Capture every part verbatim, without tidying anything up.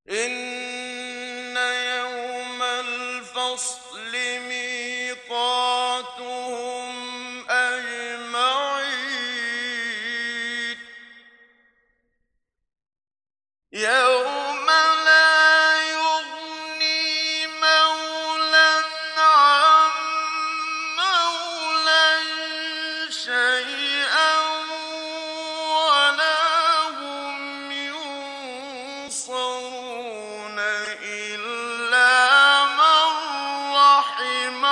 إن يوم الفصل ميقاتهم أجمعين يوم لا يغني مولى عن مولى شيئا ولا هم ينصرون إلا من رحم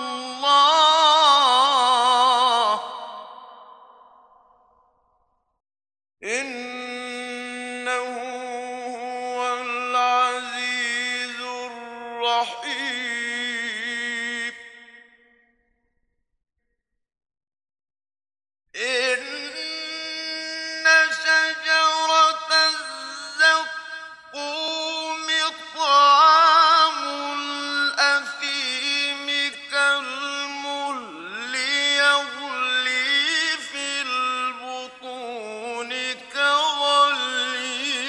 الله إنه هو العزيز الرحيم إن شجرة الزقوم طعام الأثيم كالمهل يغلي في البطون كغلي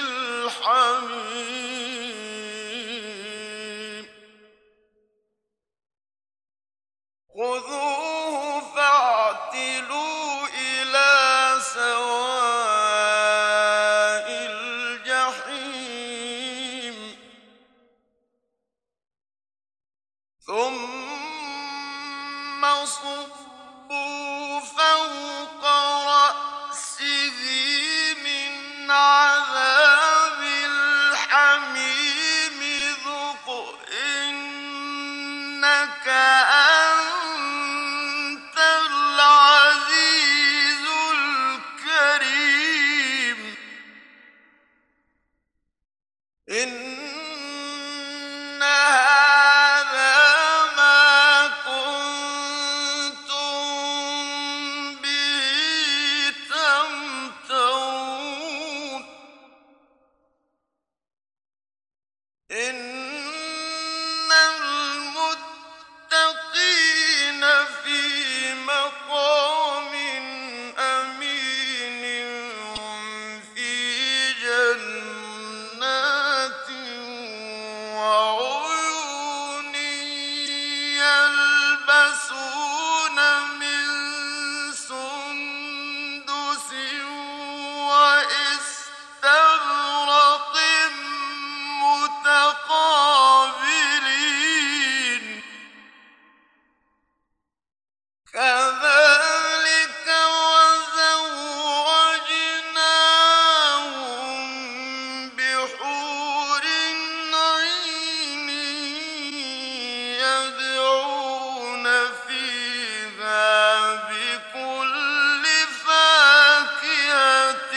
الحميم خذوه فاعتلوا إلى سواء الجحيم ثم صبوا فوق رأسه من عذاب الحميم ذق إنك أنت العزيز الكريم إن هذا ما كنتم به تمترون إن المتقين في مقام أمين في جنات وعيون يلبسون من سندس وإستبرق متقابلين كذلك وزوجناهم بحور عين يدعون فيها بكل فاكهة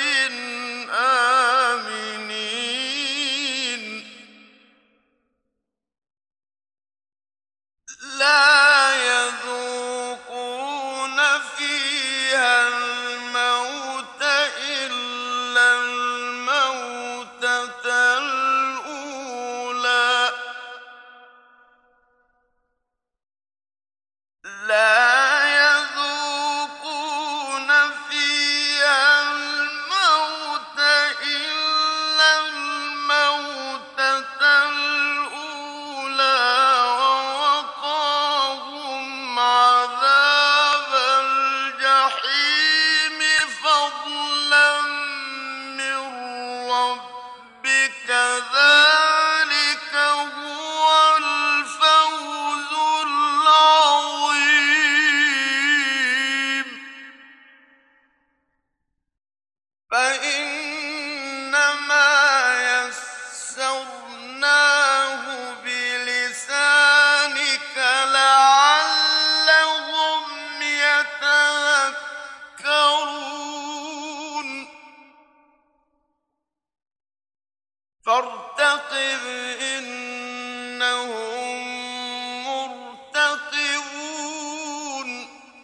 آمنين لا يذوقون فيها الموت إلا الموتة الأولى لا يذوقون فيها الموت إلا الموتة الأولى ووقاهم عذاب الجحيم فضلا من ربك ذلك هو الفوز العظيم فإنما يسرناه بلسانك لعلهم يتذكرون فارتقب